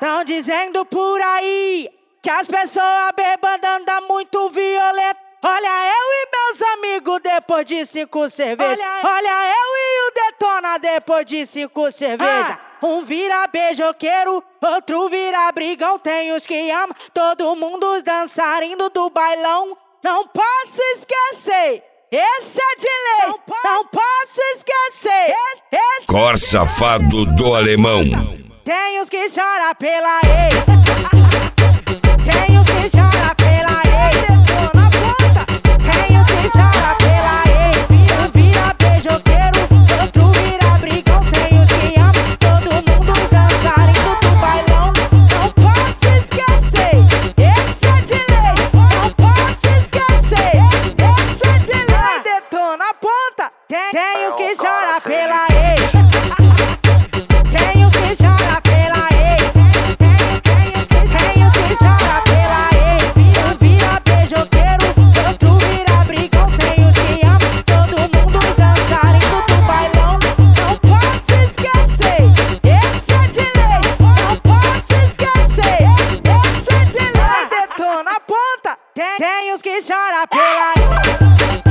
Tão dizendo por aí que as pessoas bêbadas andam muito violento. Olha eu e meus amigos depois de 5 cervejas. Olha eu e o Detona depois de 5 cervejas. Um vira beijoqueiro, outro vira brigão. Tem os que amam, todo mundo os dançarinos do bailão. Não posso esquecer, esse é de lei. Não posso esquecer, esse Cor safado do alemão. Tem os que choram pela ex. Tem os que choram pela ex. Na ponta. Tem os que choram pela ex. Um vira beijoqueiro, outro vira brigão. Tem os que amam, todo mundo dançarino do bailão. Não posso esquecer, esse é de lei. Não posso esquecer, esse é de lei. Detona na ponta. Tem os que choram pela ex. Tem os que choram pela ex. Tem os que choram pela ex. Um vira beijoqueiro, outro vira brigão. Tem os que amam, todo mundo dançarino do bailão. Não posso esquecer, esse é de lei. Não posso esquecer, esse é de lei. Detona na ponta. Tem os que choram pela ex.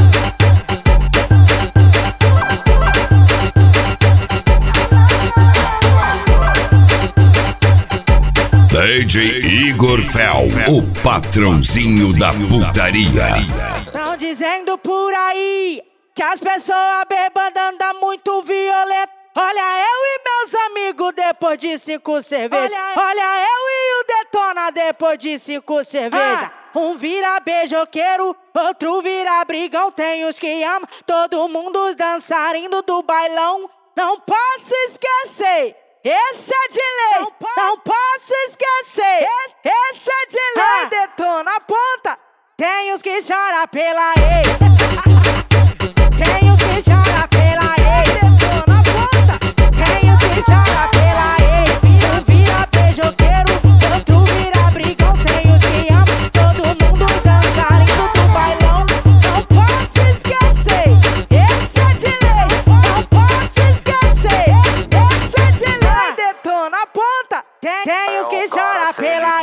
DJ Igor Fel, o patrãozinho da putaria. Tão dizendo por aí que as pessoas bêbadas andam muito violento. Olha eu e meus amigos depois de 5 cervejas. Olha eu e o Detona depois de 5 cervejas. Um vira beijoqueiro, outro vira brigão. Tem os que amam, todo mundo os dançarinos do bailão. Não posso esquecer, esse é de lei. Não posso esquecer, esse é de lei. Detona na ponta. Tem os que choram pela ex. Tem os que choram pela ex. Detona na ponta. Tem os que choram pela ex. Um vira beijoqueiro, outro vira brigão. Tem os que amam, todo mundo dançarino do bailão. Não posso esquecer, esse é de lei. Não posso esquecer, esse é de lei. Detona na ponta. Tem os que choram pela